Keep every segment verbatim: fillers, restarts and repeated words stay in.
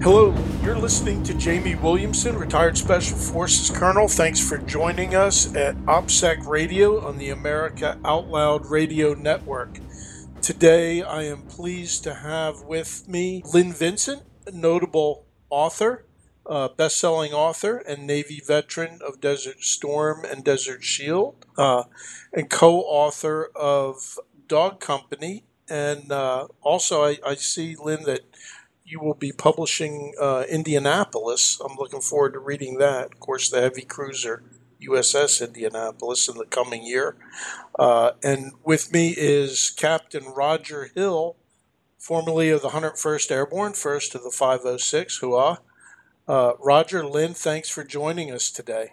Hello, you're listening to Jamie Williamson, retired Special Forces Colonel. Thanks for joining us at OPSEC Radio on the America Out Loud Radio Network. Today, I am pleased to have with me Lynn Vincent, a notable author, uh, best-selling author, and Navy veteran of Desert Storm and Desert Shield, uh, and co-author of Dog Company. And uh, also, I, I see, Lynn, that you will be publishing uh, Indianapolis. I'm looking forward to reading that. Of course, the heavy cruiser U S S Indianapolis in the coming year. Uh, and with me is Captain Roger Hill, formerly of the one hundred first Airborne, first of the five oh six, Hooah. Uh, Roger, Lynn, thanks for joining us today.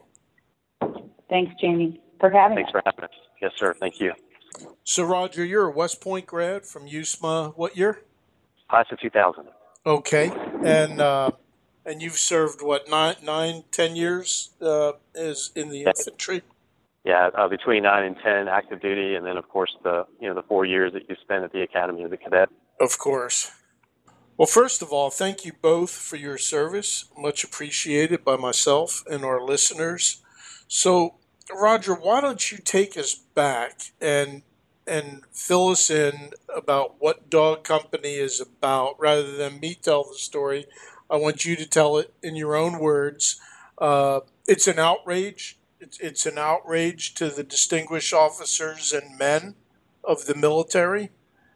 Thanks, Jamie, for having Thanks us. for having us. Yes, sir. Thank you. So, Roger, you're a West Point grad from U S M A, what year? Class of two thousand. Okay. And uh, and you've served, what, nine, nine ten years uh, as in the Yeah. infantry? Yeah, uh, between nine and ten active duty, and then of course the you know the four years that you spent at the Academy of the Cadet. Of course. Well, first of all, thank you both for your service. Much appreciated by myself and our listeners. So, Roger, why don't you take us back and and fill us in about what Dog Company is about, rather than me tell the story. I want you to tell it in your own words. Uh, it's an outrage. It's, it's an outrage to the distinguished officers and men of the military,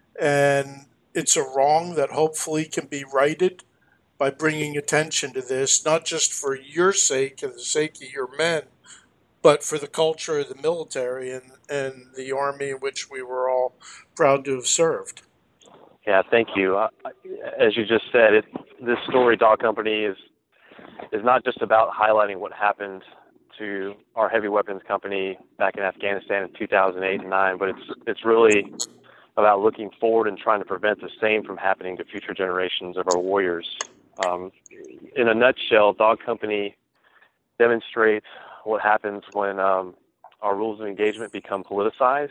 and it's a wrong that hopefully can be righted by bringing attention to this, not just for your sake and the sake of your men, but for the culture of the military and, and the Army in which we were all proud to have served. Yeah, thank you. Uh, as you just said, it, this story, Dog Company, is is not just about highlighting what happened to our heavy weapons company back in Afghanistan in two thousand eight and nine, but it's it's really about looking forward and trying to prevent the same from happening to future generations of our warriors. Um, in a nutshell, Dog Company demonstrates what happens when um, our rules of engagement become politicized,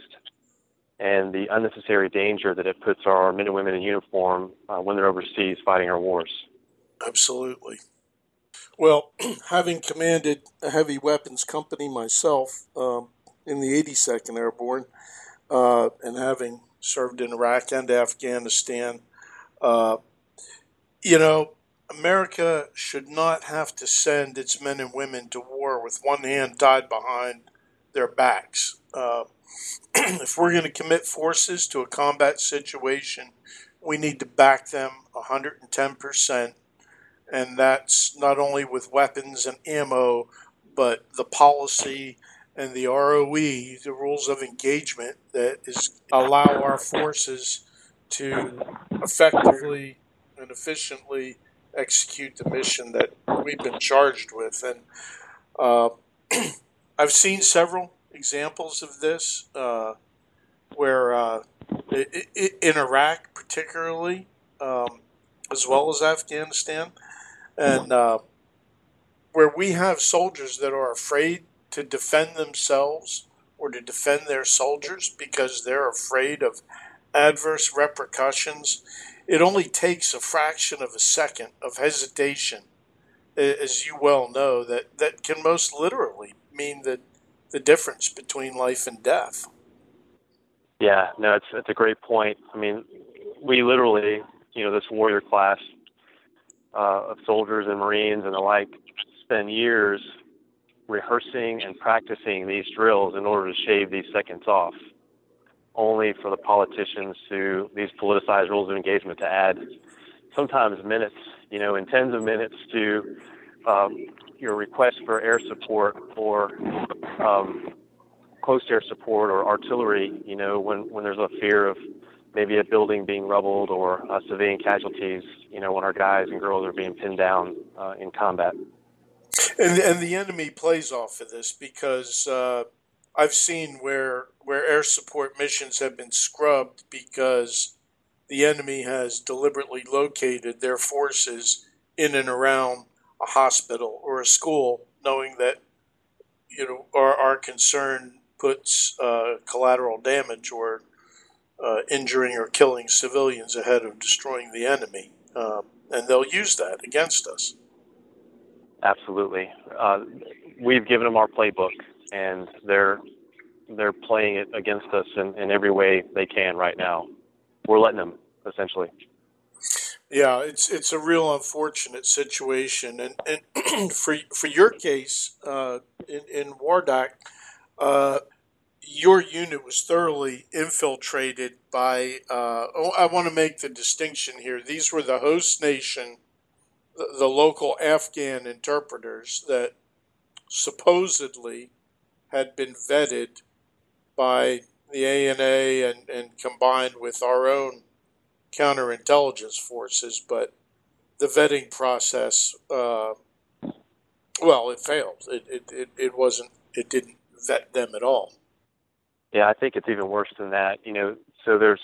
and the unnecessary danger that it puts our men and women in uniform uh, when they're overseas fighting our wars. Absolutely. Well, having commanded a heavy weapons company myself um, in the eighty-second Airborne, uh, and having served in Iraq and Afghanistan, uh, you know, America should not have to send its men and women to war with one hand tied behind their backs. Uh, if we're going to commit forces to a combat situation, we need to back them one hundred ten percent. And that's not only with weapons and ammo, but the policy and the R O E, the rules of engagement that is allow our forces to effectively and efficiently execute the mission that we've been charged with. And uh, I've seen several examples of this uh, where uh, i- i- in Iraq particularly, um, as well as Afghanistan, and uh, where we have soldiers that are afraid to defend themselves or to defend their soldiers because they're afraid of adverse repercussions. It only takes a fraction of a second of hesitation, as you well know, that, that can most literally mean that the difference between life and death. Yeah, no, it's it's a great point. I mean, we literally, you know, this warrior class uh, of soldiers and Marines and the like spend years rehearsing and practicing these drills in order to shave these seconds off, only for the politicians to, these politicized rules of engagement, to add sometimes minutes, you know, in tens of minutes to um, your request for air support or um, close air support or artillery, you know, when, when there's a fear of maybe a building being rubbled or uh, civilian casualties, you know, when our guys and girls are being pinned down uh, in combat. And, and the enemy plays off of this because uh, I've seen where where air support missions have been scrubbed because the enemy has deliberately located their forces in and around a hospital or a school, knowing that, you know, our, our concern puts uh, collateral damage or uh, injuring or killing civilians ahead of destroying the enemy. Uh, and they'll use that against us. Absolutely. Uh, we've given them our playbook, and they're they're playing it against us in, in every way they can right now. We're letting them, essentially. Yeah, it's it's a real unfortunate situation, and and for for your case uh, in in Wardak, uh, your unit was thoroughly infiltrated by. Uh, oh, I want to make the distinction here. These were the host nation, the, the local Afghan interpreters that supposedly had been vetted by the A N A and, and combined with our own counterintelligence forces, but the vetting process, uh, well, it failed. It, it, it, it wasn't, it didn't vet them at all. Yeah, I think it's even worse than that. You know, so there's,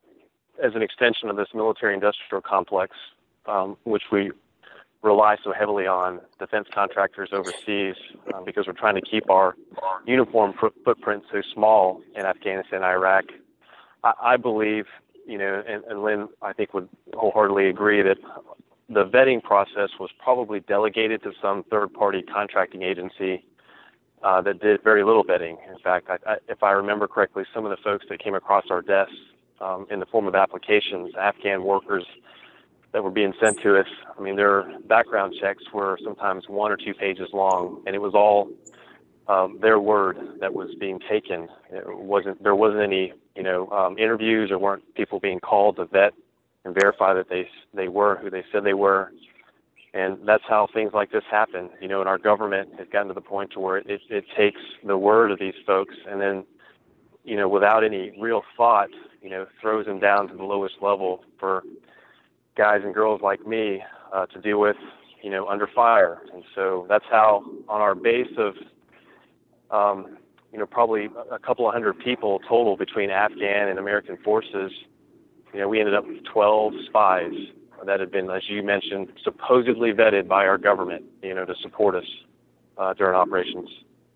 as an extension of this military-industrial complex, um, which we rely so heavily on defense contractors overseas, uh, because we're trying to keep our uniform pr- footprint so small in Afghanistan and Iraq. I, I believe, you know, and, and Lynn, I think, would wholeheartedly agree that the vetting process was probably delegated to some third-party contracting agency uh, that did very little vetting. In fact, I, I, if I remember correctly, some of the folks that came across our desks um, in the form of applications, Afghan workers that were being sent to us, I mean, their background checks were sometimes one or two pages long, and it was all um, their word that was being taken. It wasn't there wasn't any, you know, um, interviews, or weren't people being called to vet and verify that they they were who they said they were. And that's how things like this happen. You know, and our government has gotten to the point to where it, it takes the word of these folks and then, you know, without any real thought, you know, throws them down to the lowest level for guys and girls like me uh, to deal with, you know, under fire. And so that's how, on our base of, um, you know, probably a couple of hundred people total between Afghan and American forces, you know, we ended up with twelve spies that had been, as you mentioned, supposedly vetted by our government, you know, to support us uh, during operations.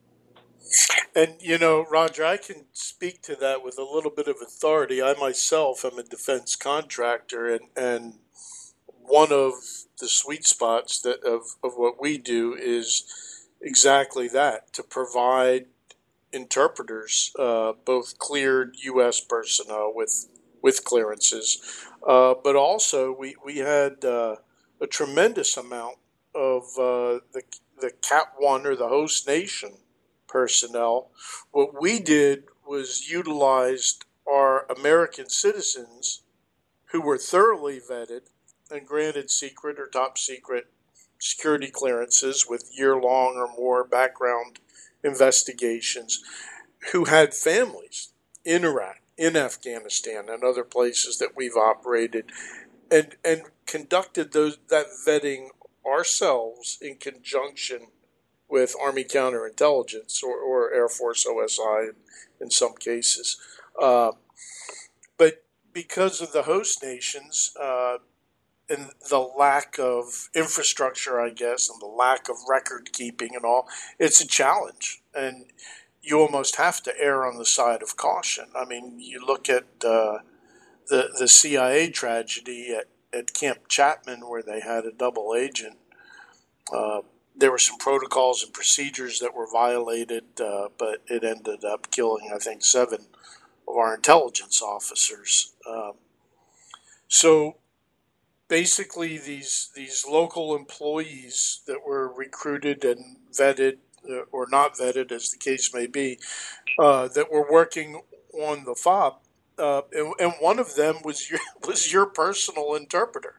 And, you know, Roger, I can speak to that with a little bit of authority. I myself am a defense contractor, and, and one of the sweet spots that of, of what we do is exactly that, to provide interpreters, uh, both cleared U S personnel with with clearances, uh, but also we we had uh, a tremendous amount of uh, the the Cat One or the host nation personnel. What we did was utilized our American citizens who were thoroughly vetted and granted secret or top secret security clearances with year-long or more background investigations, who had families in Iraq, in Afghanistan, and other places that we've operated, and and conducted those that vetting ourselves in conjunction with Army counterintelligence or, or Air Force O S I in, in some cases. Uh, but because of the host nations, uh, and the lack of infrastructure, I guess, and the lack of record keeping and all, it's a challenge. And you almost have to err on the side of caution. I mean, you look at uh, the the C I A tragedy at, at Camp Chapman, where they had a double agent. Uh, there were some protocols and procedures that were violated, uh, but it ended up killing, I think, seven of our intelligence officers. Um, so basically, these these local employees that were recruited and vetted, uh, or not vetted, as the case may be, uh, that were working on the fob, uh, and, and one of them was your was your personal interpreter.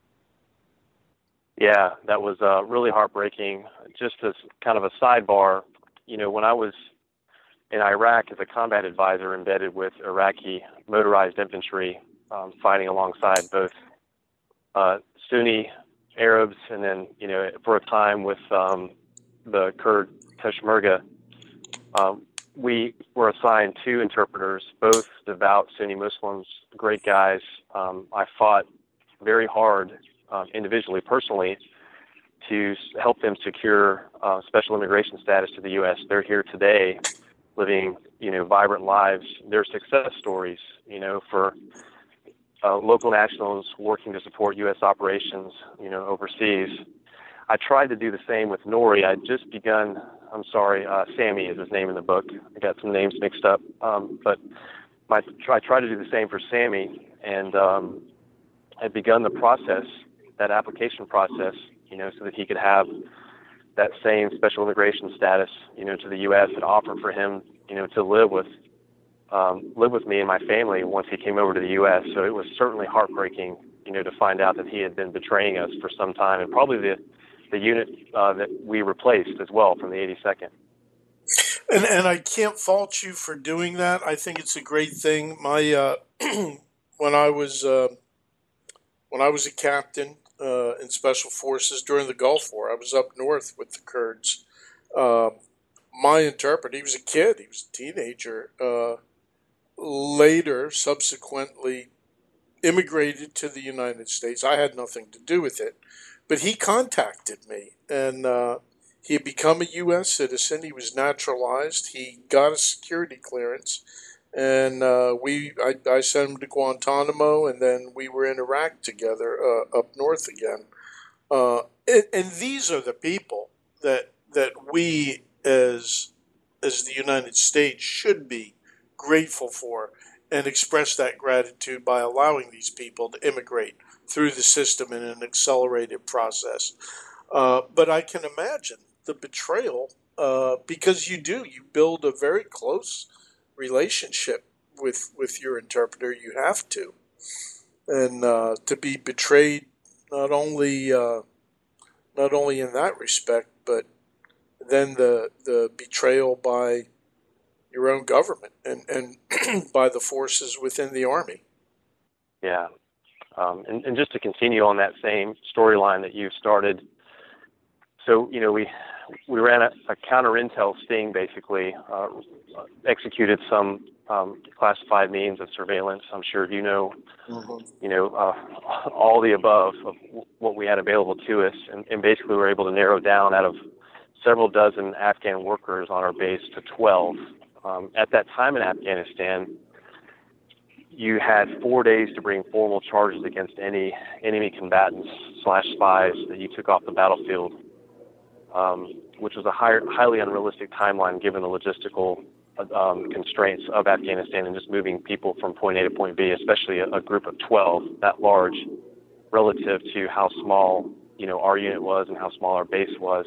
Yeah, that was uh, really heartbreaking. Just as kind of a sidebar, you know, when I was in Iraq as a combat advisor embedded with Iraqi motorized infantry, um, fighting alongside both uh, Sunni Arabs and then, you know, for a time with um, the Kurd Peshmerga, um, we were assigned two interpreters, both devout Sunni Muslims, great guys. Um, I fought very hard um, individually, personally, to help them secure uh, special immigration status to the U S. They're here today, living, you know, vibrant lives. They're success stories, you know, for uh, local nationals working to support U S operations, you know, overseas. I tried to do the same with Nori. I'd just begun, I'm sorry, uh, Sammy is his name in the book. I got some names mixed up. Um, but my, I tried to do the same for Sammy, and um, had begun the process, that application process, you know, so that he could have that same special immigration status, you know, to the U S and offer for him, you know, to live with, um, live with me and my family once he came over to the U S. So it was certainly heartbreaking, you know, to find out that he had been betraying us for some time, and probably the the unit uh, that we replaced as well from the eighty-second. And and I can't fault you for doing that. I think it's a great thing. My uh, when I was uh, when I was a captain uh, in Special Forces during the Gulf War, I was up north with the Kurds. Uh, my interpreter, he was a kid, he was a teenager. Uh, later, subsequently, immigrated to the United States. I had nothing to do with it, but he contacted me, and uh, he had become a U S citizen. He was naturalized. He got a security clearance, and uh, we I, I sent him to Guantanamo, and then we were in Iraq together uh, up north again. Uh, and, and these are the people that that we as as the United States should be grateful for, and express that gratitude by allowing these people to immigrate through the system in an accelerated process. Uh, but I can imagine the betrayal, uh, because you do, you build a very close relationship with with your interpreter. You have to. And uh, to be betrayed not only uh, not only in that respect, but then the the betrayal by your own government and, and by the forces within the Army. Yeah. Um, and, and just to continue on that same storyline that you started, so, you know, we we ran a, a counter-intel sting, basically, uh, executed some um, classified means of surveillance. I'm sure you know, mm-hmm. you know, uh, all the above of what we had available to us, and, and basically we were able to narrow down out of several dozen Afghan workers on our base to twelve. Um, at that time in Afghanistan, you had four days to bring formal charges against any enemy combatants slash spies that you took off the battlefield, um, which was a high, highly unrealistic timeline given the logistical um, constraints of Afghanistan and just moving people from point A to point B, especially a, a group of twelve that large relative to how small, you know, our unit was and how small our base was.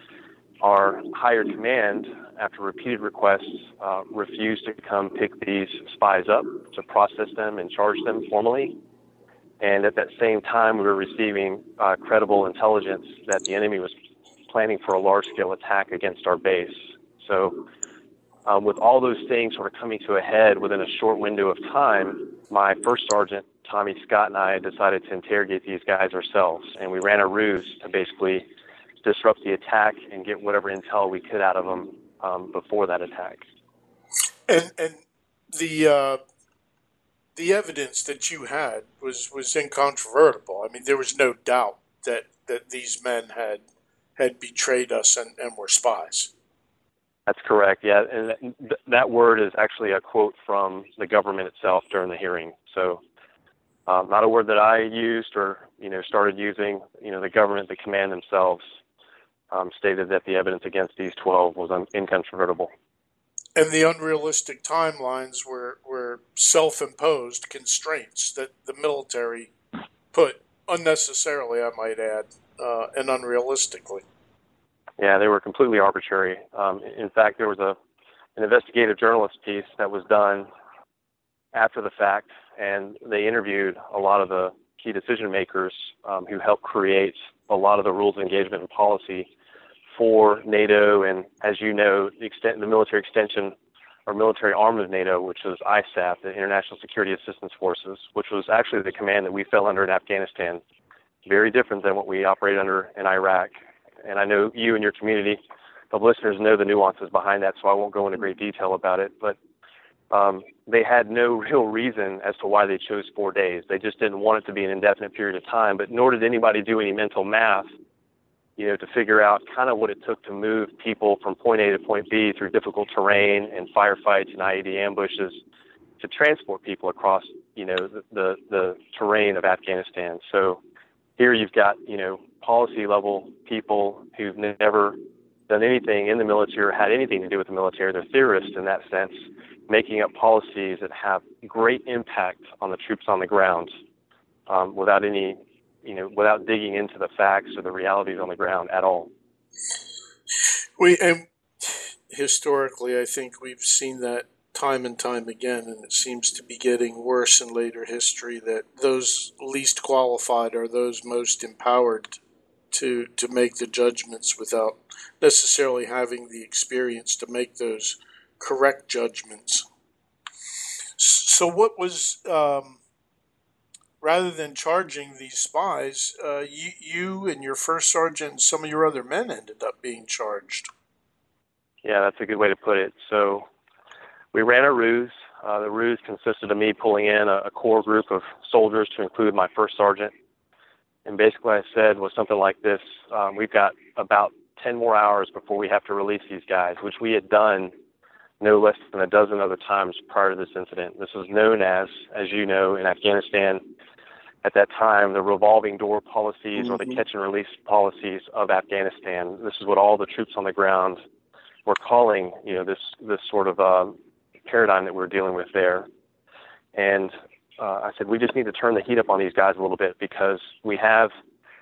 Our higher command, after repeated requests, uh, refused to come pick these spies up to process them and charge them formally. And at that same time, we were receiving uh, credible intelligence that the enemy was planning for a large-scale attack against our base. So um, with all those things sort of coming to a head within a short window of time, my first sergeant, Tommy Scott, and I decided to interrogate these guys ourselves. And we ran a ruse to basically disrupt the attack and get whatever intel we could out of them um, before that attack. And and the uh, the evidence that you had was, was incontrovertible. I mean, there was no doubt that, that these men had had betrayed us and, and were spies. That's correct. Yeah, and th- that word is actually a quote from the government itself during the hearing. So, um, not a word that I used or you know started using. You know, the government, the command themselves. Um, stated that the evidence against these twelve was un- incontrovertible. And the unrealistic timelines were, were self-imposed constraints that the military put unnecessarily, I might add, uh, and unrealistically. Yeah, they were completely arbitrary. Um, in fact, there was a an investigative journalist piece that was done after the fact, and they interviewed a lot of the key decision makers um, who helped create a lot of the rules of engagement and policy for NATO, and as you know, the extent, the military extension or military arm of NATO, which was I S A F, the International Security Assistance Forces, which was actually the command that we fell under in Afghanistan. Very different than what we operate under in Iraq. And I know you and your community of listeners know the nuances behind that, so I won't go into great detail about it. But um, they had no real reason as to why they chose four days. They just didn't want it to be an indefinite period of time, but nor did anybody do any mental math you know, to figure out kind of what it took to move people from point A to point B through difficult terrain and firefights and I E D ambushes to transport people across, you know, the, the, the terrain of Afghanistan. So here you've got, you know, policy level people who've never done anything in the military or had anything to do with the military. They're theorists in that sense, making up policies that have great impact on the troops on the ground um, without any, you know, without digging into the facts or the realities on the ground at all. We and historically, I think we've seen that time and time again, and it seems to be getting worse in later history, that those least qualified are those most empowered to to make the judgments without necessarily having the experience to make those correct judgments. So what was, um, rather than charging these spies, uh, you, you and your first sergeant and some of your other men ended up being charged? Yeah, that's a good way to put it. So we ran a ruse. Uh, the ruse consisted of me pulling in a, a core group of soldiers to include my first sergeant. And basically what I said was something like this: um, we've got about ten more hours before we have to release these guys, which we had done no less than a dozen other times prior to this incident. This was known as, as you know, in Afghanistan at that time, the revolving door policies mm-hmm. or the catch and release policies of Afghanistan. This is what all the troops on the ground were calling, you know, this this sort of um, paradigm that we're dealing with there. And uh, I said, we just need to turn the heat up on these guys a little bit, because we have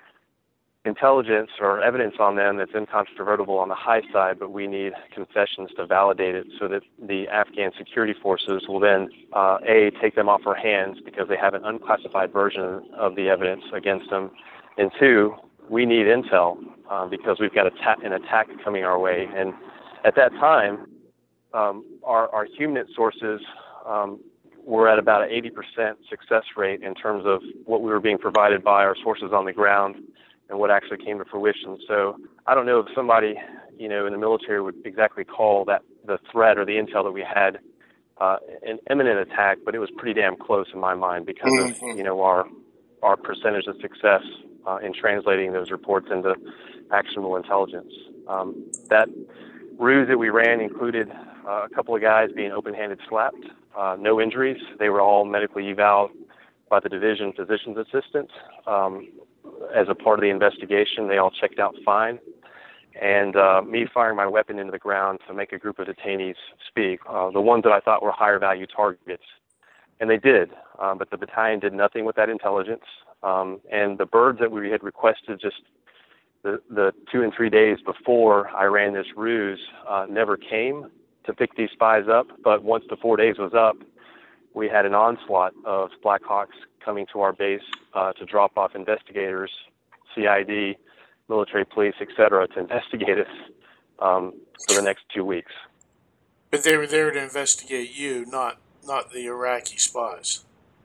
intelligence or evidence on them that's incontrovertible on the high side, but we need confessions to validate it so that the Afghan security forces will then, uh, A, take them off our hands because they have an unclassified version of the evidence against them, and two, we need intel uh, because we've got a ta- an attack coming our way. And at that time, um, our, our human sources um, were at about an eighty percent success rate in terms of what we were being provided by our sources on the ground and what actually came to fruition. So I don't know if somebody, you know, in the military would exactly call that the threat or the intel that we had uh, an imminent attack, but it was pretty damn close in my mind because mm-hmm. of, you know, our our percentage of success uh, in translating those reports into actionable intelligence. Um, that ruse that we ran included uh, a couple of guys being open-handed slapped, uh, no injuries. They were all medically eval by the division physician's assistant. Um, as a part of the investigation, they all checked out fine. And uh, me firing my weapon into the ground to make a group of detainees speak, uh, the ones that I thought were higher value targets. And they did, um, but the battalion did nothing with that intelligence. Um, and the birds that we had requested just the, the two and three days before I ran this ruse uh, never came to pick these spies up. But once the four days was up, we had an onslaught of Black Hawks coming to our base uh, to drop off investigators, C I D, military police, et cetera, to investigate us um, for the next two weeks. But they were there to investigate you, not not the Iraqi spies.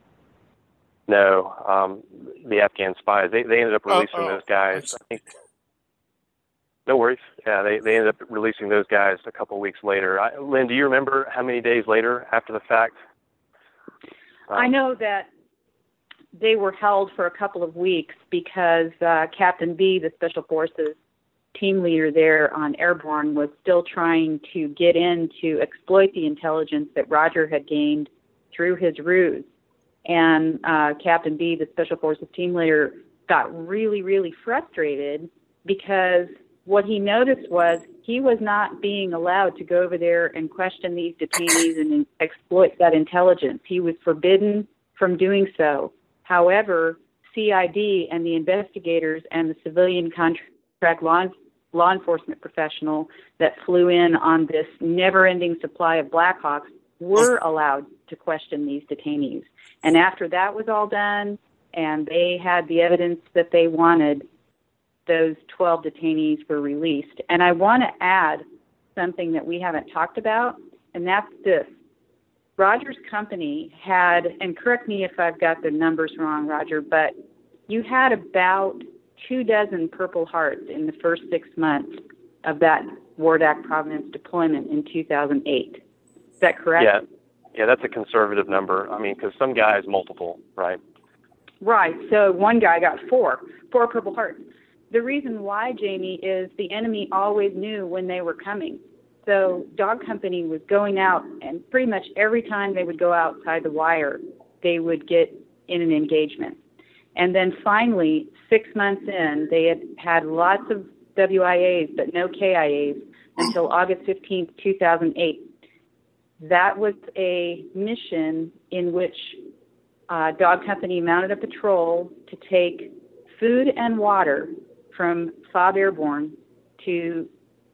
No, um, the Afghan spies. They they ended up releasing oh, oh, those guys. I think. No worries. Yeah, they, they ended up releasing those guys a couple of weeks later. I, Lynn, do you remember how many days later after the fact? Um, I know that they were held for a couple of weeks because uh, Captain B, the Special Forces team leader there on Airborne, was still trying to get in to exploit the intelligence that Roger had gained through his ruse. And uh, Captain B, the Special Forces team leader, got really, really frustrated because what he noticed was he was not being allowed to go over there and question these detainees and exploit that intelligence. He was forbidden from doing so. However, C I D and the investigators and the civilian contract law, law enforcement professional that flew in on this never-ending supply of Blackhawks were allowed to question these detainees. And after that was all done and they had the evidence that they wanted, those twelve detainees were released. And I want to add something that we haven't talked about, and that's this. Roger's company had, and correct me if I've got the numbers wrong, Roger, but you had about two dozen Purple Hearts in the first six months of that Wardak Providence deployment in two thousand eight. Is that correct? Yeah, yeah, that's a conservative number. I mean, because some guys multiple, right? Right. So one guy got four, four Purple Hearts. The reason why, Jamie, is the enemy always knew when they were coming. So Dog Company was going out, and pretty much every time they would go outside the wire, they would get in an engagement. And then finally, six months in, they had had lots of W I As, but no K I As until August fifteenth, two thousand eight. That was a mission in which uh, Dog Company mounted a patrol to take food and water from Fob Airborne to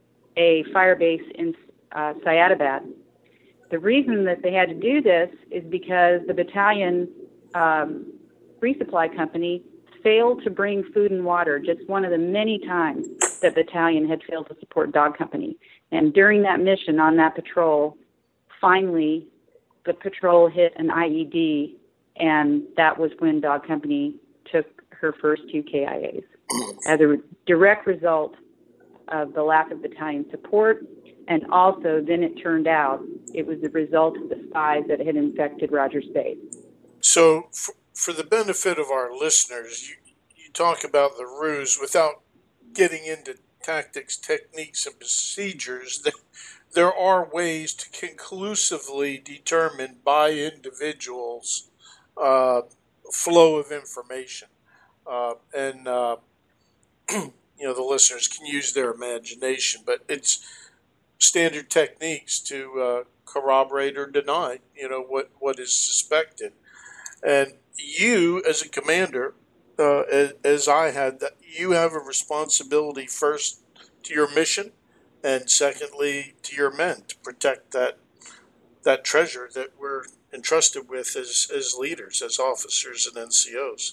a fire base in uh, Syedabad. The reason that they had to do this is because the battalion um, resupply company failed to bring food and water, just one of the many times that battalion had failed to support Dog Company. And during that mission on that patrol, finally the patrol hit an I E D, and that was when Dog Company took her first two K I As. As a direct result of the lack of battalion support, and also then it turned out it was the result of the spies that had infected Rogers Bay. So for, for the benefit of our listeners, you, you talk about the ruse without getting into tactics, techniques, and procedures. That there are ways to conclusively determine by individuals uh, flow of information. Uh, and, uh, you know, the listeners can use their imagination, but it's standard techniques to uh, corroborate or deny, you know, what, what is suspected. And you, as a commander, uh, as, as I had, that you have a responsibility first to your mission, and secondly to your men to protect that that treasure that we're entrusted with as, as leaders, as officers and N C Os.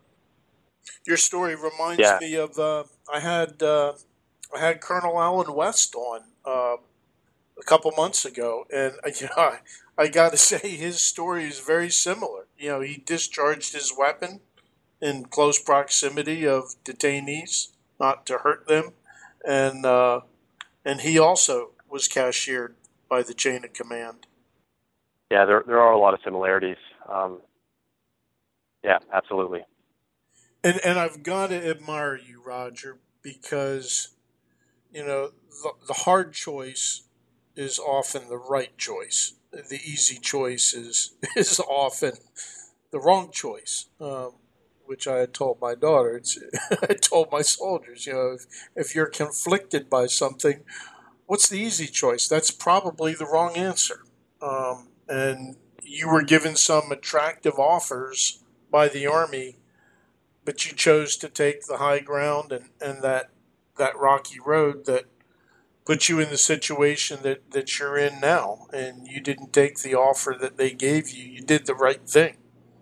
Your story reminds yeah. me of uh, I had uh, I had Colonel Alan West on uh, a couple months ago, and you know, I, I got to say his story is very similar. You know, he discharged his weapon in close proximity of detainees, not to hurt them, and uh, and he also was cashiered by the chain of command. Yeah, there there are a lot of similarities. Um, yeah, absolutely. And and I've got to admire you, Roger, because, you know, the, the hard choice is often the right choice. The easy choice is, is often the wrong choice, um, which I had told my daughter. It's, I told my soldiers, you know, if, if you're conflicted by something, what's the easy choice? That's probably the wrong answer. Um, and you were given some attractive offers by the Army, but you chose to take the high ground and, and that that rocky road that put you in the situation that, that you're in now. And you didn't take the offer that they gave you. You did the right thing.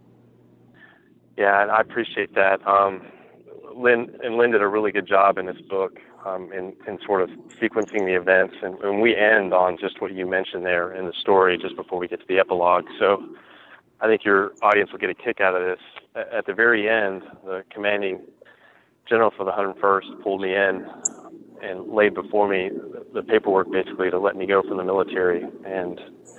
Yeah, and I appreciate that. Um, Lynn and Lynn did a really good job in this book um, in, in sort of sequencing the events. And, and we end on just what you mentioned there in the story just before we get to the epilogue. So I think your audience will get a kick out of this. At the very end, the commanding general for the one hundred first pulled me in and laid before me the paperwork basically to let me go from the military. And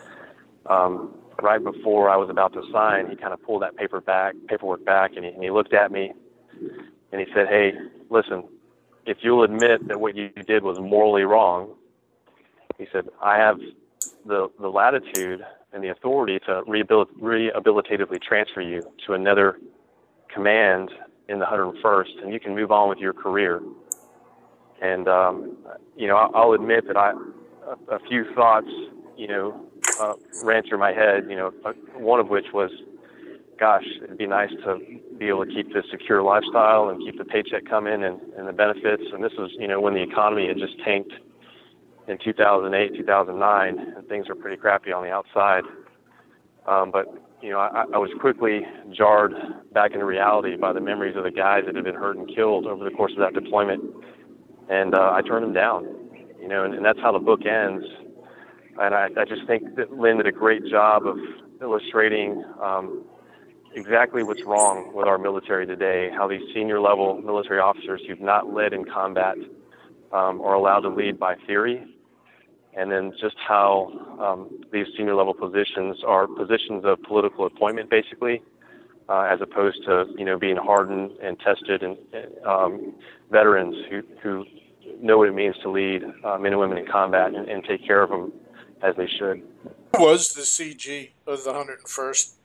um, right before I was about to sign, he kind of pulled that paper back, paperwork back, and he, and he looked at me and he said, "Hey, listen, if you'll admit that what you did was morally wrong," he said, "I have the, the latitude and the authority to rehabil- rehabilitatively transfer you to another command in the one hundred first, and you can move on with your career." And, um, you know, I'll admit that I, a, a few thoughts, you know, uh, ran through my head, you know, one of which was, gosh, it'd be nice to be able to keep this secure lifestyle and keep the paycheck coming and, and the benefits. And this was, you know, when the economy had just tanked in two thousand eight, two thousand nine, and things were pretty crappy on the outside. Um, but, you know, I, I was quickly jarred back into reality by the memories of the guys that had been hurt and killed over the course of that deployment. And uh, I turned them down, you know, and, and that's how the book ends. And I, I just think that Lynn did a great job of illustrating um, exactly what's wrong with our military today, how these senior level military officers who've not led in combat um, are allowed to lead by theory, and then just how um, these senior level positions are positions of political appointment, basically, uh, as opposed to, you know, being hardened and tested and um, veterans who, who know what it means to lead uh, men and women in combat and, and take care of them as they should. Who was the C G of the one hundred first?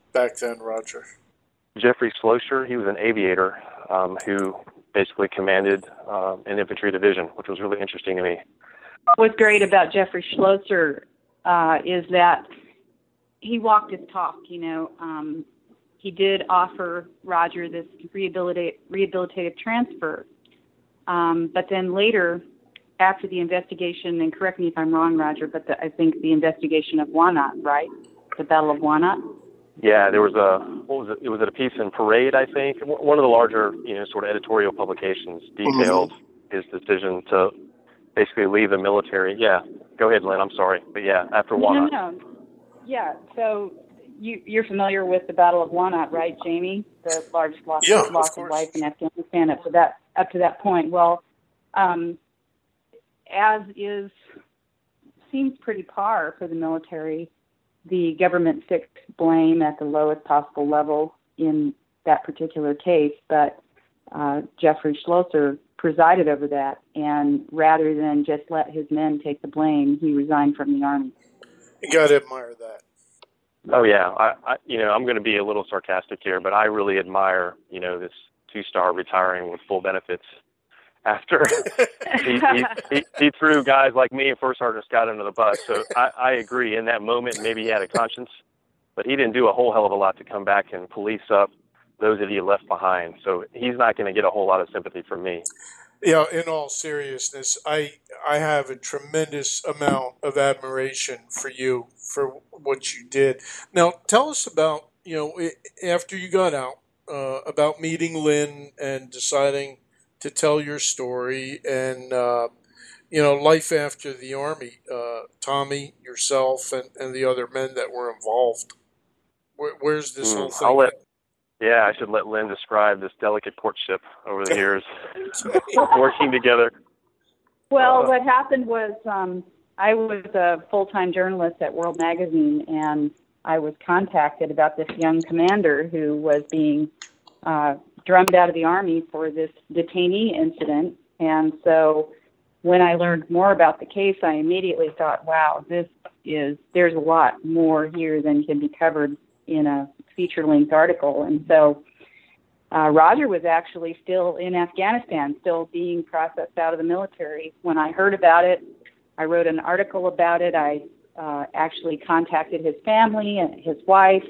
back then, Roger? Jeffrey Schlosser, he was an aviator um, who basically commanded uh, an infantry division, which was really interesting to me. What's great about Jeffrey Schlosser uh, is that he walked his talk. You know, um, he did offer Roger this rehabilitate, rehabilitative transfer, um, but then later, after the investigation, and correct me if I'm wrong, Roger, but the, I think the investigation of Wanat, right? The Battle of Wanat? Yeah, there was a, what was it? It was a piece in Parade, I think. One of the larger, you know, sort of editorial publications detailed mm-hmm. his decision to basically leave the military. Yeah, go ahead, Lynn, I'm sorry. But yeah, after Wanat. No, no, no. Yeah, so you, you're familiar with the Battle of Wanat, right, Jamie? The largest loss, yeah, loss of, of life in Afghanistan up to that, up to that point. Well, um, as is, seems pretty par for the military, the government fixed blame at the lowest possible level in that particular case, but uh, Jeffrey Schlosser presided over that, and rather than just let his men take the blame, he resigned from the Army. You got to admire that. Oh, yeah. I, I, you know, I'm going to be a little sarcastic here, but I really admire, you know, this two-star retiring with full benefits after he, he, he, he threw guys like me and First Sergeant Scott under the bus. So I, I agree. In that moment, maybe he had a conscience, but he didn't do a whole hell of a lot to come back and police up those that he left behind. So he's not going to get a whole lot of sympathy from me. Yeah, in all seriousness, I I have a tremendous amount of admiration for you for what you did. Now, tell us about, you know, after you got out, uh, about meeting Lynn and deciding to tell your story and, uh, you know, life after the Army. Uh, Tommy, yourself, and, and the other men that were involved. Where, where's this mm, whole thing? I'll let, yeah, I should let Lynn describe this delicate courtship over the years, working together. Well, uh, what happened was um, I was a full-time journalist at World Magazine, and I was contacted about this young commander who was being uh, drummed out of the Army for this detainee incident. And so when I learned more about the case, I immediately thought, wow, this is, there's a lot more here than can be covered in a feature-length article. And so uh, Roger was actually still in Afghanistan, still being processed out of the military. When I heard about it, I wrote an article about it. I uh, actually contacted his family and his wife,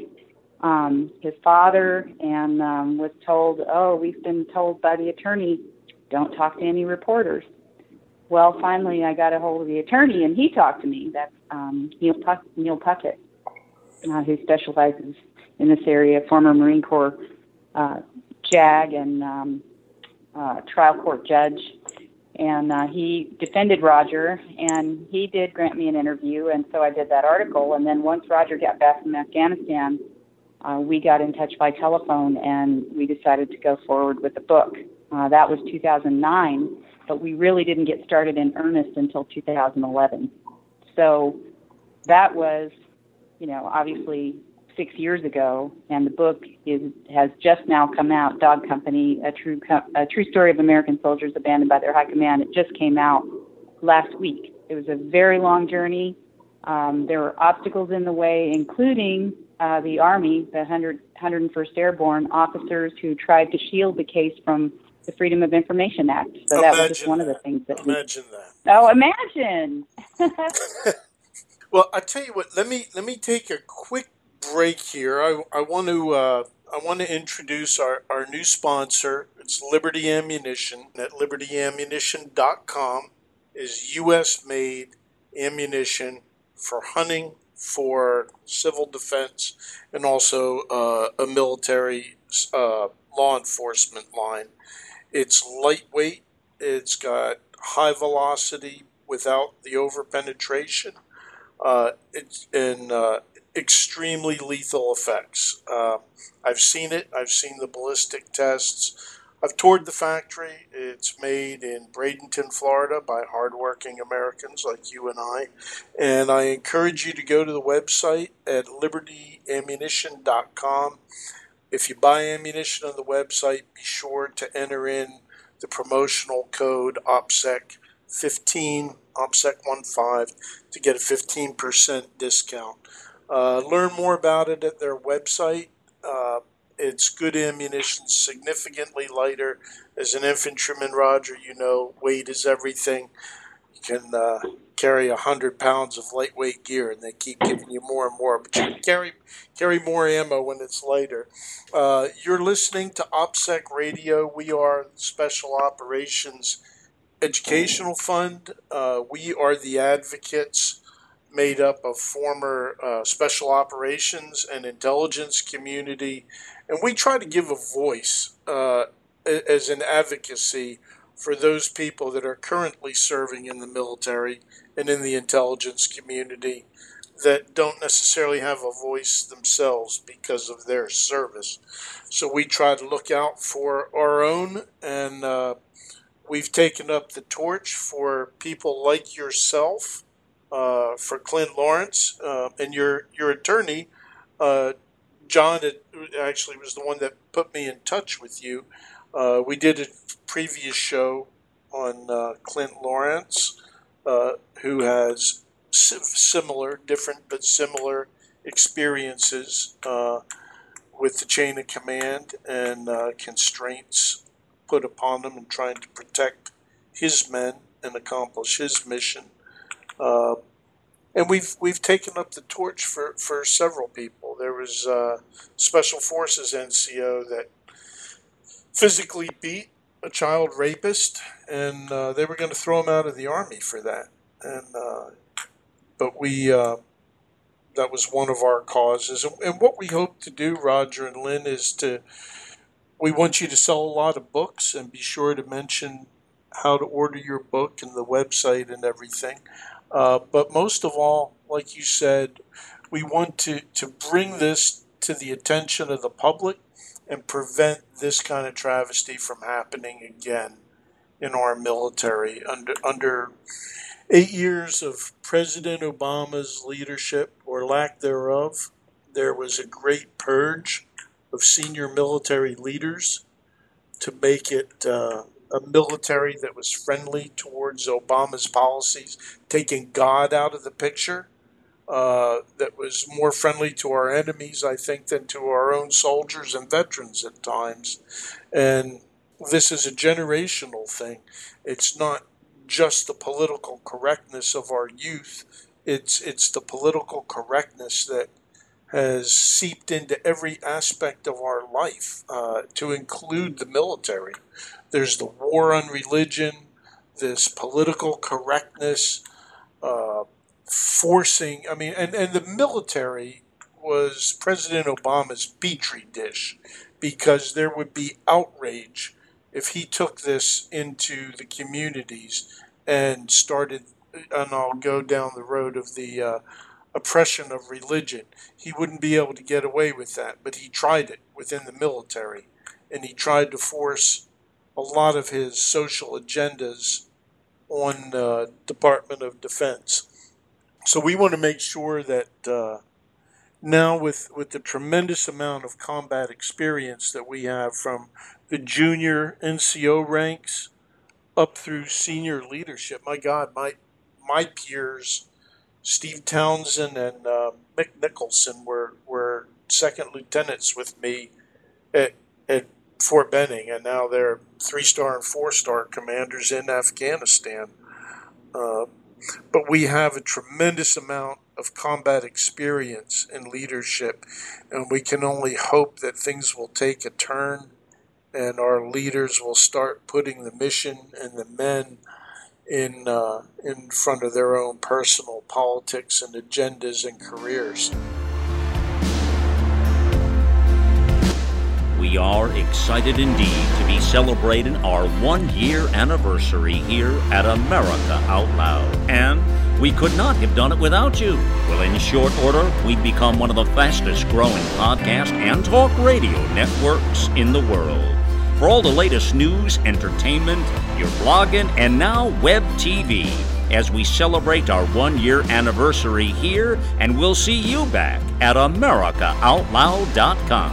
um, his father, and um, was told, oh, we've been told by the attorney, don't talk to any reporters. Well, finally, I got a hold of the attorney, and he talked to me. That's um, Neil, Puck- Neil Puckett, uh, who specializes in this area, former Marine Corps uh, JAG and um, uh, trial court judge. And uh, he defended Roger, and he did grant me an interview, and so I did that article. And then once Roger got back from Afghanistan, uh, we got in touch by telephone, and we decided to go forward with the book. Uh, that was two thousand nine, but we really didn't get started in earnest until two thousand eleven. So that was, you know, obviously six years ago, and the book is has just now come out, Dog Company, a true a true story of American soldiers abandoned by their high command. It just came out last week. It was a very long journey. Um, there were obstacles in the way, including uh, the Army, the one hundred, one hundred first Airborne officers who tried to shield the case from the Freedom of Information Act. So imagine that was just one that. of the things that imagine we, that. Oh, imagine. Well, I tell you what. Let me let me take a quick break here. I, I want to uh, I want to introduce our, our new sponsor. It's Liberty Ammunition. At liberty ammunition dot com is U S made ammunition for hunting, for civil defense, and also uh, a military uh, law enforcement line. It's lightweight. It's got high velocity without the overpenetration. Uh, it's in uh, extremely lethal effects. Uh, I've seen it. I've seen the ballistic tests. I've toured the factory. It's made in Bradenton, Florida by hardworking Americans like you and I. And I encourage you to go to the website at liberty ammunition dot com. If you buy ammunition on the website, be sure to enter in the promotional code O P S E C fifteen, O P S E C fifteen, to get a fifteen percent discount. Uh, learn more about it at their website. Uh, it's good ammunition, significantly lighter. As an infantryman, Roger, you know, weight is everything. You can uh, carry one hundred pounds of lightweight gear, and they keep giving you more and more. But you can carry, carry more ammo when it's lighter. Uh, you're listening to OPSEC Radio. We are Special Operations Educational Fund. Uh, we are the advocates made up of former uh, special operations and intelligence community, and we try to give a voice uh, as an advocacy for those people that are currently serving in the military and in the intelligence community that don't necessarily have a voice themselves because of their service. So we try to look out for our own, and uh, we've taken up the torch for people like yourself, uh, for Clint Lawrence, uh, and your your attorney, uh, John, had, actually was the one that put me in touch with you. Uh, we did a previous show on uh, Clint Lawrence, uh, who has si- similar, different but similar experiences uh, with the chain of command and uh, constraints put upon him in trying to protect his men and accomplish his mission. Uh, and we've we've taken up the torch for, for several people. There was uh, Special Forces N C O that physically beat a child rapist, and uh, they were going to throw him out of the Army for that. And uh, but we uh, that was one of our causes. And, and what we hope to do, Roger and Lynn, is to we want you to sell a lot of books, and be sure to mention how to order your book and the website and everything. Uh, but most of all, like you said, we want to, to bring this to the attention of the public and prevent this kind of travesty from happening again in our military. Under under eight years of President Obama's leadership, or lack thereof, there was a great purge of senior military leaders to make it uh, a military that was friendly towards Obama's policies, taking God out of the picture, uh, that was more friendly to our enemies, I think, than to our own soldiers and veterans at times. And this is a generational thing. It's not just the political correctness of our youth. It's it's the political correctness that has seeped into every aspect of our life, uh, to include the military. There's the war on religion, this political correctness, uh, forcing, I mean, and, and the military was President Obama's petri dish, because there would be outrage if he took this into the communities and started, and I'll go down the road of the uh, oppression of religion. He wouldn't be able to get away with that, but he tried it within the military, and he tried to force a lot of his social agendas on uh, Department of Defense. So we want to make sure that uh, now with, with the tremendous amount of combat experience that we have from the junior N C O ranks up through senior leadership, my God, my my peers, Steve Townsend and uh, Mick Nicholson, were, were second lieutenants with me at, at Fort Benning, and now they're three-star and four-star commanders in Afghanistan. Uh, but we have a tremendous amount of combat experience and leadership, and we can only hope that things will take a turn and our leaders will start putting the mission and the men in uh, in front of their own personal politics and agendas and careers. We are excited indeed to be celebrating our one-year anniversary here at America Out Loud. And we could not have done it without you. Well, in short order, we've become one of the fastest-growing podcast and talk radio networks in the world. For all the latest news, entertainment, your blogging, and now web T V, as we celebrate our one-year anniversary here, and we'll see you back at America Out Loud dot com.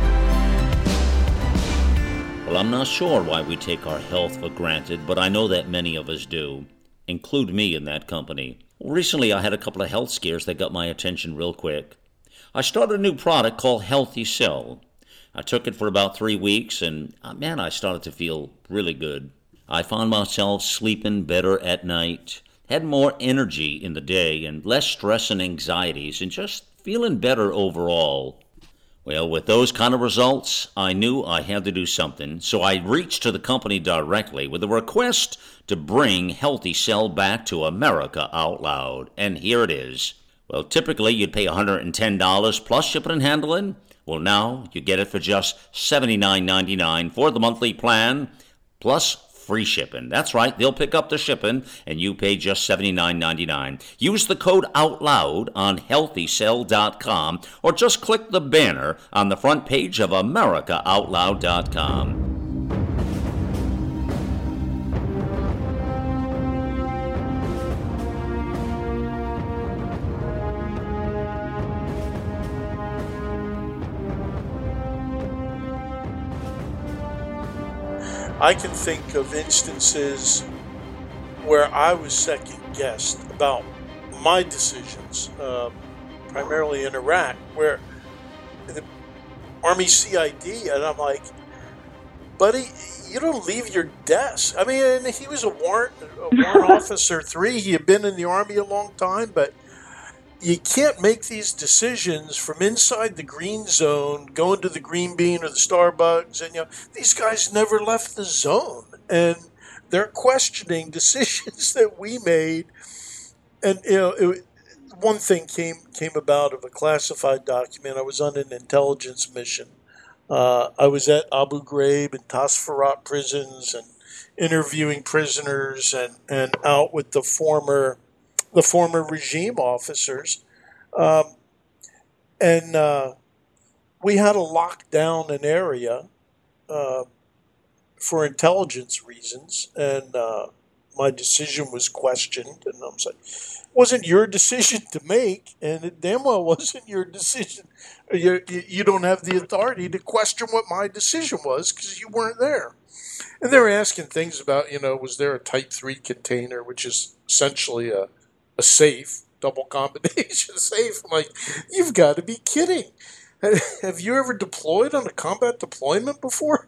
Well, I'm not sure why we take our health for granted, but I know that many of us do. Include me in that company. Recently, I had a couple of health scares that got my attention real quick. I started a new product called Healthy Cell. I took it for about three weeks, and uh, man, I started to feel really good. I found myself sleeping better at night, had more energy in the day, and less stress and anxieties, and just feeling better overall. Well, with those kind of results, I knew I had to do something, so I reached to the company directly with a request to bring Healthy Cell back to America out loud. And here it is. Well, typically you'd pay one hundred ten dollars plus shipping and handling. Well, now you get it for just seventy-nine ninety-nine for the monthly plan, plus free shipping. That's right, they'll pick up the shipping, and you pay just seventy-nine ninety-nine. Use the code OUTLOUD on healthy cell dot com, or just click the banner on the front page of america out loud dot com. I can think of instances where I was second guessed about my decisions, uh, primarily in Iraq, where the Army C I D, and I'm like, buddy, you don't leave your desk. I mean, he was a warrant, a warrant officer three. He had been in the Army a long time, but you can't make these decisions from inside the green zone, going to the Green Bean or the Starbucks. And, you know, these guys never left the zone. And they're questioning decisions that we made. And, you know, it, one thing came came about of a classified document. I was on an intelligence mission. Uh, I was at Abu Ghraib and Tasfarat prisons and interviewing prisoners and, and out with the former... the former regime officers, um, and uh, we had to lock down an area uh, for intelligence reasons, and uh, my decision was questioned, and I'm saying, it wasn't your decision to make, and it damn well wasn't your decision. You, you don't have the authority to question what my decision was because you weren't there. And they were asking things about, you know, was there a Type three container, which is essentially a a safe, double combination safe. I'm like, you've got to be kidding. Have you ever deployed on a combat deployment before?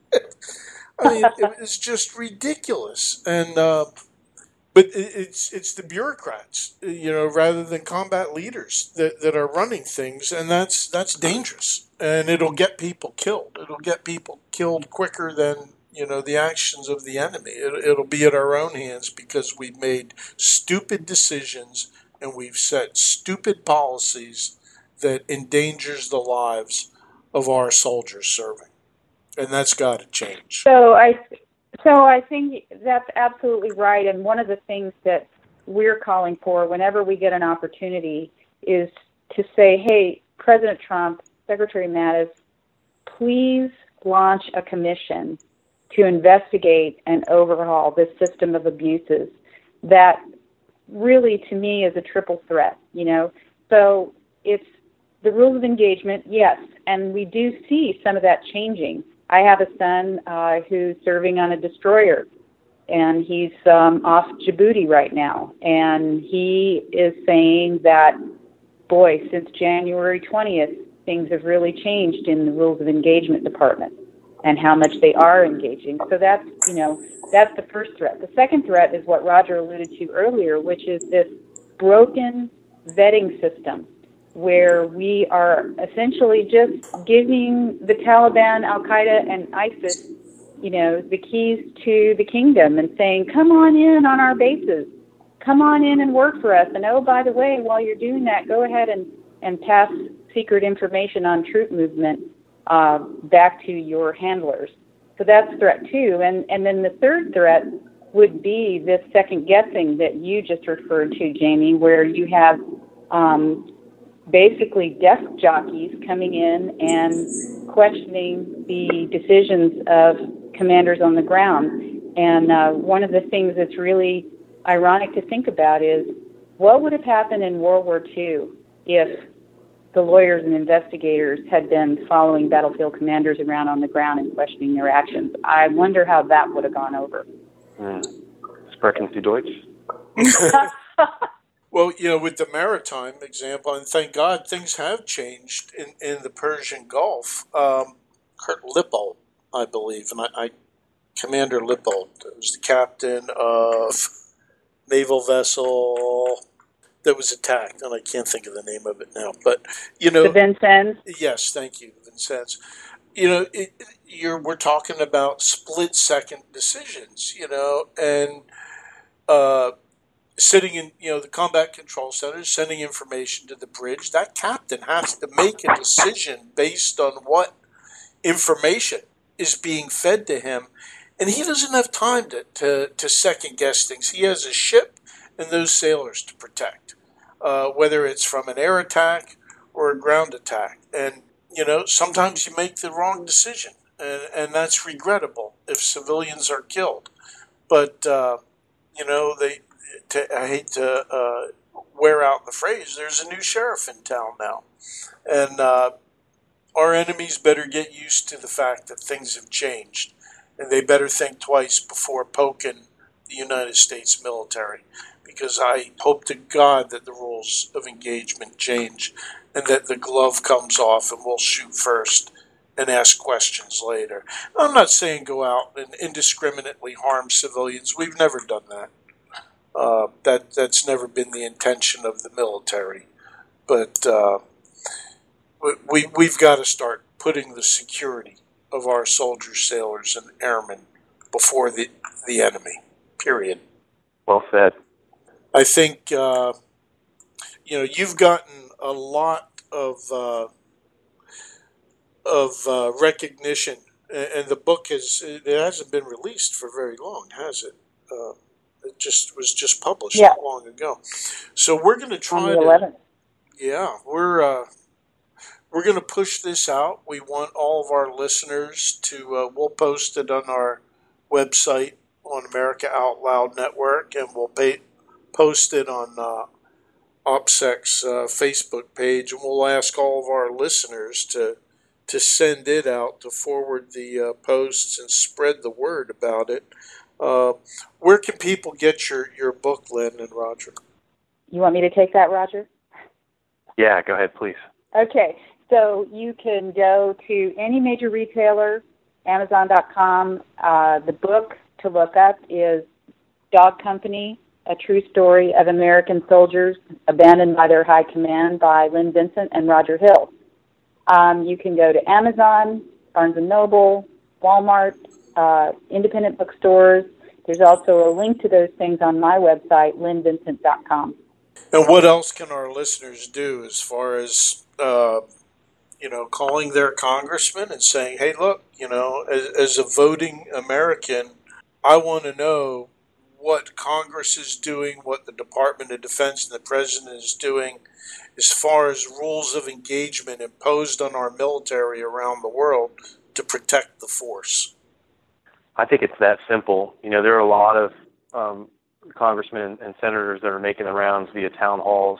I mean, it, it's just ridiculous. And uh, but it, it's it's the bureaucrats, you know, rather than combat leaders that, that are running things, and that's that's dangerous. And it'll get people killed. It'll get people killed quicker than, you know, the actions of the enemy. It, it'll be at our own hands because we've made stupid decisions and we've set stupid policies that endangers the lives of our soldiers serving. And that's got to change. So I, so I think that's absolutely right. And one of the things that we're calling for whenever we get an opportunity is to say, hey, President Trump, Secretary Mattis, please launch a commission to investigate and overhaul this system of abuses that really, to me, is a triple threat, you know. So it's the rules of engagement, yes, and we do see some of that changing. I have a son uh, who's serving on a destroyer, and he's um, off Djibouti right now, and he is saying that, boy, since January twentieth, things have really changed in the rules of engagement department and how much they are engaging. So that's, you know, that's the first threat. The second threat is what Roger alluded to earlier, which is this broken vetting system where we are essentially just giving the Taliban, Al-Qaeda, and ISIS, you know, the keys to the kingdom and saying, come on in on our bases. Come on in and work for us. And, oh, by the way, while you're doing that, go ahead and, and pass secret information on troop movement Uh, back to your handlers. So that's threat two. And, and then the third threat would be this second guessing that you just referred to, Jamie, where you have um, basically desk jockeys coming in and questioning the decisions of commanders on the ground. And uh, one of the things that's really ironic to think about is what would have happened in World War Two if the lawyers and investigators had been following battlefield commanders around on the ground and questioning their actions. I wonder how that would have gone over. Mm. Sprechen Sie Deutsch? Well, you know, with the maritime example, and thank God things have changed in, in the Persian Gulf. Um, Kurt Lippold, I believe, and I, I Commander Lippold was the captain of naval vessel that was attacked, and I can't think of the name of it now. But you know, The Vincennes. yes, thank you, Vincennes. You know, it, you're we're talking about split second decisions. You know, and uh, sitting in, you know, the combat control center, sending information to the bridge. That captain has to make a decision based on what information is being fed to him, and he doesn't have time to, to, to second guess things. He has a ship and those sailors to protect, uh, whether it's from an air attack or a ground attack. And, you know, sometimes you make the wrong decision, and, and that's regrettable if civilians are killed. But, uh, you know, they... To, I hate to uh, wear out the phrase, there's a new sheriff in town now. And uh, our enemies better get used to the fact that things have changed. And they better think twice before poking the United States military. Because I hope to God that the rules of engagement change and that the glove comes off and we'll shoot first and ask questions later. I'm not saying go out and indiscriminately harm civilians. We've never done that. Uh, that that's never been the intention of the military, but uh, we we've got to start putting the security of our soldiers, sailors, and airmen before the the enemy. Period. Well said. I think uh, you know you've gotten a lot of uh, of uh, recognition, and the book has it hasn't been released for very long, has it? Uh, It just was just published Yeah. not long ago, so we're going to try On the to. eleventh. Yeah, we're uh, we're going to push this out. We want all of our listeners to. Uh, we'll post it on our website on America Out Loud Network, and we'll pay, post it on uh, OPSEC's uh, Facebook page, and we'll ask all of our listeners to to send it out, to forward the uh, posts and spread the word about it. Uh, where can people get your, your book, Lynn and Roger? You want me to take that, Roger? Yeah, go ahead, please. Okay, so you can go to any major retailer, Amazon dot com. Uh, the book to look up is Dog Company, A True Story of American Soldiers Abandoned by Their High Command by Lynn Vincent and Roger Hill. Um, you can go to Amazon, Barnes and Noble, Walmart, uh, independent bookstores. There's also a link to those things on my website, lynn vincent dot com. And what else can our listeners do as far as, uh, you know, calling their congressman and saying, hey, look, you know, as, as a voting American, I want to know what Congress is doing, what the Department of Defense and the President is doing as far as rules of engagement imposed on our military around the world to protect the force? I think it's that simple. You know, there are a lot of um, congressmen and senators that are making the rounds via town halls,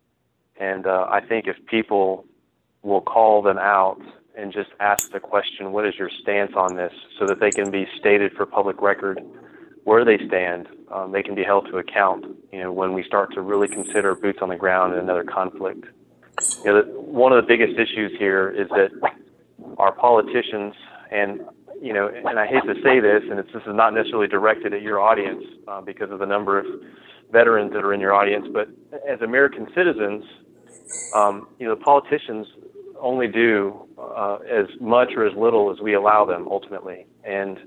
and uh, I think if people will call them out and just ask the question, what is your stance on this, so that they can be stated for public record where they stand, um, they can be held to account, you know, when we start to really consider boots on the ground in another conflict. You know, one of the biggest issues here is that our politicians, and you know, and I hate to say this, and it's, this is not necessarily directed at your audience uh, because of the number of veterans that are in your audience, but as American citizens, um, you know, the politicians only do uh, as much or as little as we allow them ultimately, and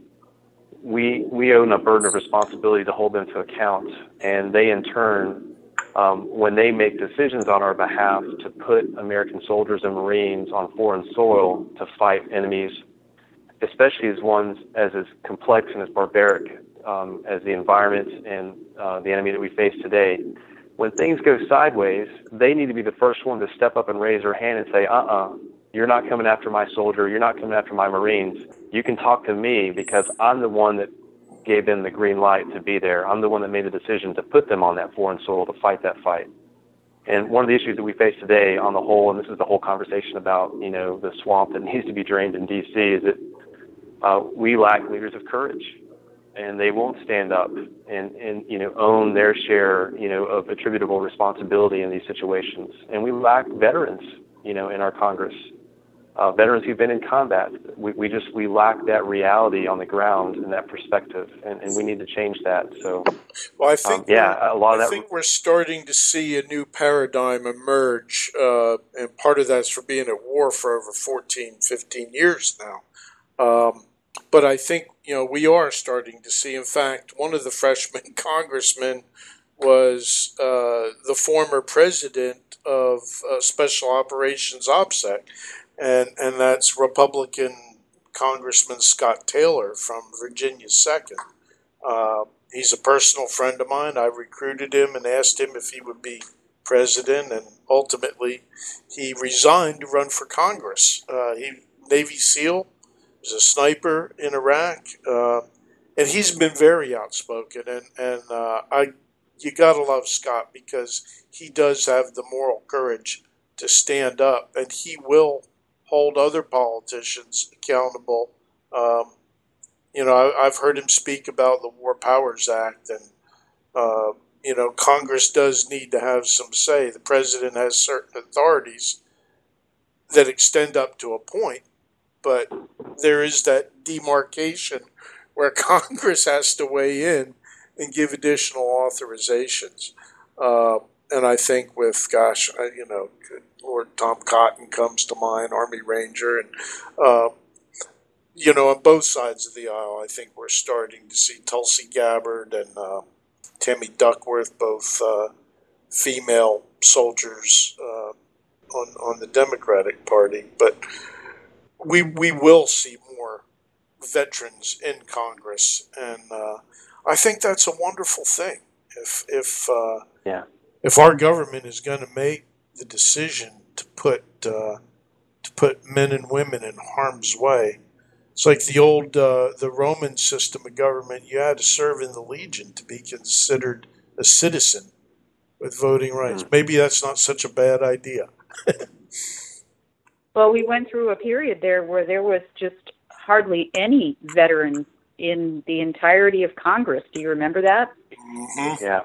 we we own a burden of responsibility to hold them to account, and they in turn, um, when they make decisions on our behalf to put American soldiers and Marines on foreign soil to fight enemies, especially as ones as as complex and as barbaric um, as the environment and uh, the enemy that we face today, when things go sideways, they need to be the first one to step up and raise their hand and say, uh-uh, you're not coming after my soldier, you're not coming after my Marines. You can talk to me because I'm the one that gave them the green light to be there. I'm the one that made the decision to put them on that foreign soil to fight that fight. And one of the issues that we face today on the whole, and this is the whole conversation about, you know, the swamp that needs to be drained in D C, is that uh, we lack leaders of courage. and they won't stand up and, and you know own their share you know of attributable responsibility in these situations. And we lack veterans you know in our Congress, uh, veterans who've been in combat. We, we just we lack that reality on the ground and that perspective, and, and we need to change that. So, well, I think um, yeah, a lot of I that. think we're starting to see a new paradigm emerge, uh, and part of that's for being at war for over fourteen, fifteen years now. Um, but I think, you know, we are starting to see, in fact, one of the freshman congressmen was uh, the former president of uh, Special Operations OPSEC, and, and that's Republican Congressman Scott Taylor from Virginia's second. Uh, he's a personal friend of mine. I recruited him and asked him if he would be president, and ultimately he resigned to run for Congress. Uh, he Navy SEAL, was a sniper in Iraq, uh, and he's been very outspoken. And and uh, I, you gotta love Scott because he does have the moral courage to stand up, and he will hold other politicians accountable. Um, you know, I, I've heard him speak about the War Powers Act, and uh, you know, Congress does need to have some say. The president has certain authorities that extend up to a point, but there is that demarcation where Congress has to weigh in and give additional authorizations. Uh, and I think with, gosh, I, you know, good Lord, Tom Cotton comes to mind, Army Ranger. And, uh, you know, on both sides of the aisle, I think we're starting to see Tulsi Gabbard and uh, Tammy Duckworth, both uh, female soldiers uh, on, on the Democratic Party. But we we will see more veterans in Congress, and uh, I think that's a wonderful thing. If if uh, yeah. if our government is going to make the decision to put uh, to put men and women in harm's way, it's like the old uh, the Roman system of government. You had to serve in the legion to be considered a citizen with voting rights. Mm. Maybe that's not such a bad idea. Well, we went through a period there where there was just hardly any veterans in the entirety of Congress. Do you remember that? Mm-hmm. Yeah.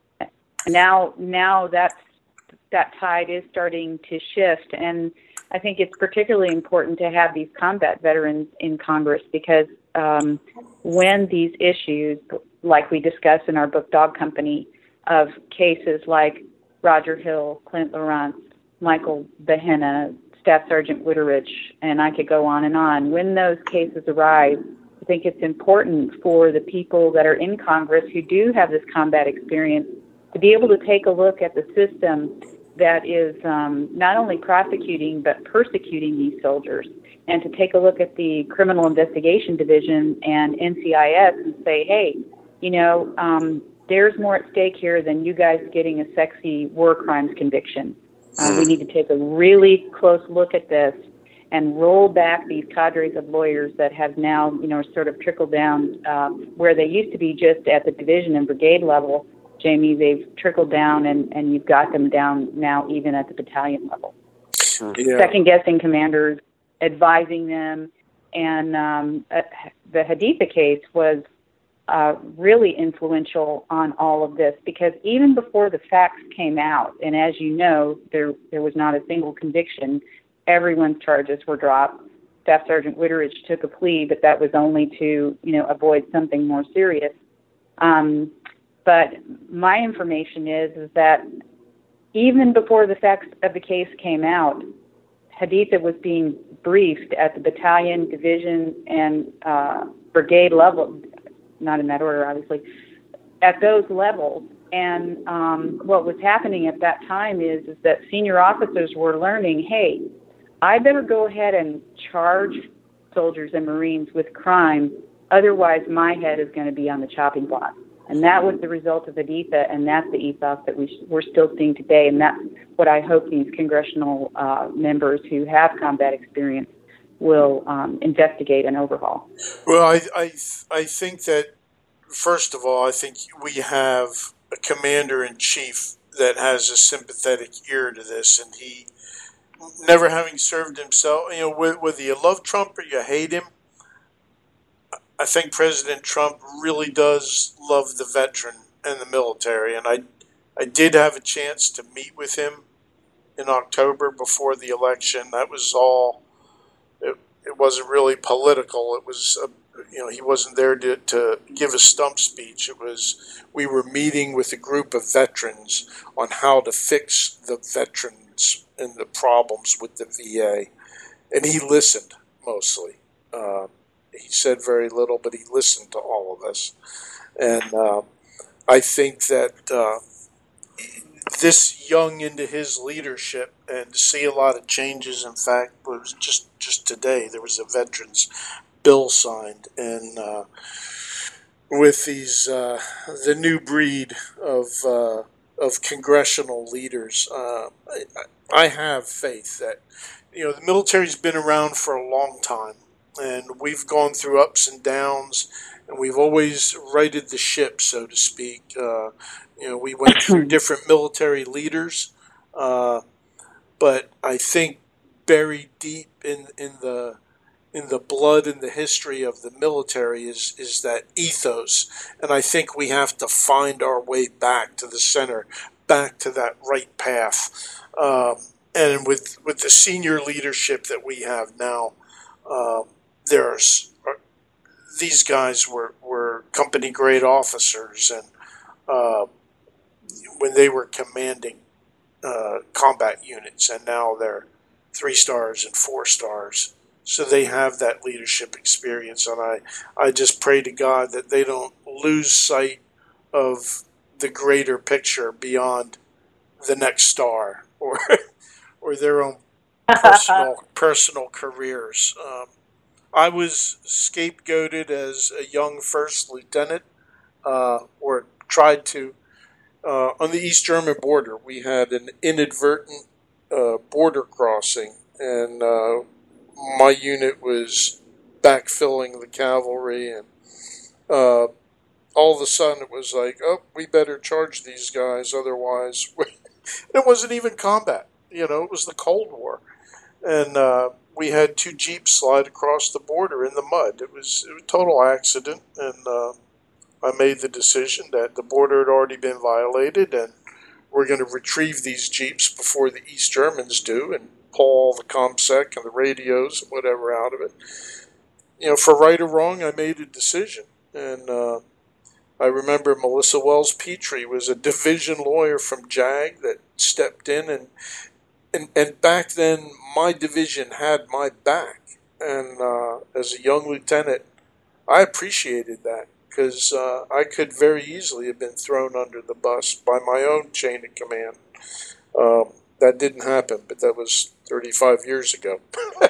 Now, now that's, that tide is starting to shift, and I think it's particularly important to have these combat veterans in Congress because um, when these issues, like we discussed in our book Dog Company, of cases like Roger Hill, Clint Laurent, Michael Behenna, Staff Sergeant Witteridge, and I could go on and on. When those cases arise, I think it's important for the people that are in Congress who do have this combat experience to be able to take a look at the system that is um, not only prosecuting but persecuting these soldiers, and to take a look at the Criminal Investigation Division and N C I S and say, hey, you know, um, there's more at stake here than you guys getting a sexy war crimes conviction. Uh, we need to take a really close look at this and roll back these cadres of lawyers that have now, you know, sort of trickled down uh, where they used to be just at the division and brigade level. Jamie, they've trickled down, and, and you've got them down now even at the battalion level. Yeah. Second-guessing commanders, advising them, and um, uh, the Haditha case was uh, really influential on all of this because even before the facts came out, and as you know, there there was not a single conviction, everyone's charges were dropped. Staff Sergeant Witteridge took a plea, but that was only to, you know, avoid something more serious. Um, but my information is, is that even before the facts of the case came out, Haditha was being briefed at the battalion, division, and uh, brigade level, not in that order, obviously, at those levels. And um, what was happening at that time is, is that senior officers were learning, hey, I better go ahead and charge soldiers and Marines with crime, otherwise my head is going to be on the chopping block. And that was the result of Haditha, and that's the ethos that we sh- we're still seeing today, and that's what I hope these congressional uh, members who have combat experience will um, investigate and overhaul. Well, I, I, I think that, first of all, I think we have a commander-in-chief that has a sympathetic ear to this, and he, never having served himself, you know, whether you love Trump or you hate him, I think President Trump really does love the veteran and the military, and I, I did have a chance to meet with him in October before the election. That was all. It, it wasn't really political. It was, a, you know, he wasn't there to, to give a stump speech. It was, we were meeting with a group of veterans on how to fix the veterans and the problems with the V A, and he listened mostly. Uh, he said very little, but he listened to all of us, and uh, I think that. Uh, This young into his leadership, and to see a lot of changes. In fact, it was just, just today there was a veterans bill signed, and uh, with these uh, the new breed of uh, of congressional leaders, uh, I, I have faith that, you know, the military's been around for a long time, and we've gone through ups and downs, and we've always righted the ship, so to speak. Uh, You know, we went through different military leaders, uh, but I think buried deep in, in the in the blood and the history of the military is is that ethos, and I think we have to find our way back to the center, back to that right path. Um, and with with the senior leadership that we have now, uh, there's uh, these guys were were company grade officers, and uh, when they were commanding uh, combat units, and now they're three stars and four stars. So they have that leadership experience, and I, I just pray to God that they don't lose sight of the greater picture beyond the next star or or their own personal personal careers. Um, I was scapegoated as a young first lieutenant, uh, or tried to. Uh, on the East German border, we had an inadvertent uh, border crossing, and uh, my unit was backfilling the cavalry, and uh, all of a sudden it was like, oh, we better charge these guys, otherwise it wasn't even combat. You know, it was the Cold War, and uh, we had two Jeeps slide across the border in the mud. It was, it was a total accident, and uh, I made the decision that the border had already been violated, and we're going to retrieve these Jeeps before the East Germans do, and pull all the ComSec and the radios and whatever out of it. You know, for right or wrong, I made a decision. And uh, I remember Melissa Wells Petrie was a division lawyer from JAG that stepped in, and and, and back then my division had my back. And uh, as a young lieutenant, I appreciated that. Because uh, I could very easily have been thrown under the bus by my own chain of command. Um, that didn't happen, but that was thirty-five years ago.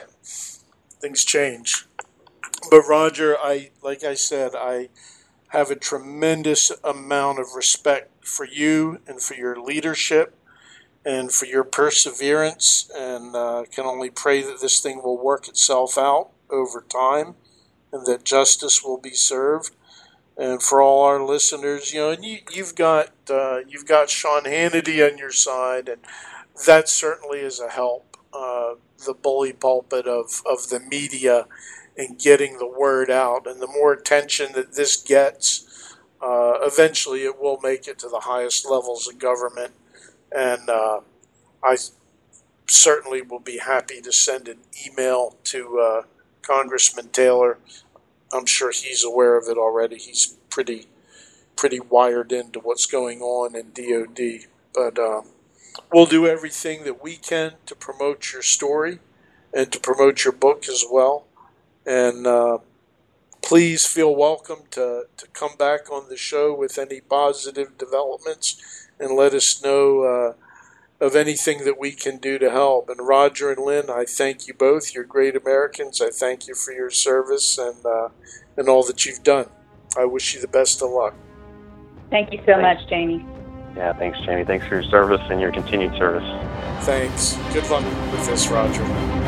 Things change. But Roger, I like I said, I have a tremendous amount of respect for you and for your leadership and for your perseverance, and uh, can only pray that this thing will work itself out over time and that justice will be served. And for all our listeners, you know, and you, you've got uh, you've got Sean Hannity on your side, and that certainly is a help. Uh, the bully pulpit of, of the media and getting the word out, and the more attention that this gets, uh, eventually it will make it to the highest levels of government. And uh, I certainly will be happy to send an email to uh, Congressman Taylor. I'm sure he's aware of it already. He's pretty pretty wired into what's going on in D O D. But uh, we'll do everything that we can to promote your story and to promote your book as well. And uh, please feel welcome to, to come back on the show with any positive developments and let us know uh, of anything that we can do to help. And Roger and Lynn, I thank you both. You're great Americans. I thank you for your service and uh, and all that you've done. I wish you the best of luck. Thank you so much, Jamie. Yeah, thanks, Jamie. Thanks for your service and your continued service. Thanks. Good luck with this, Roger.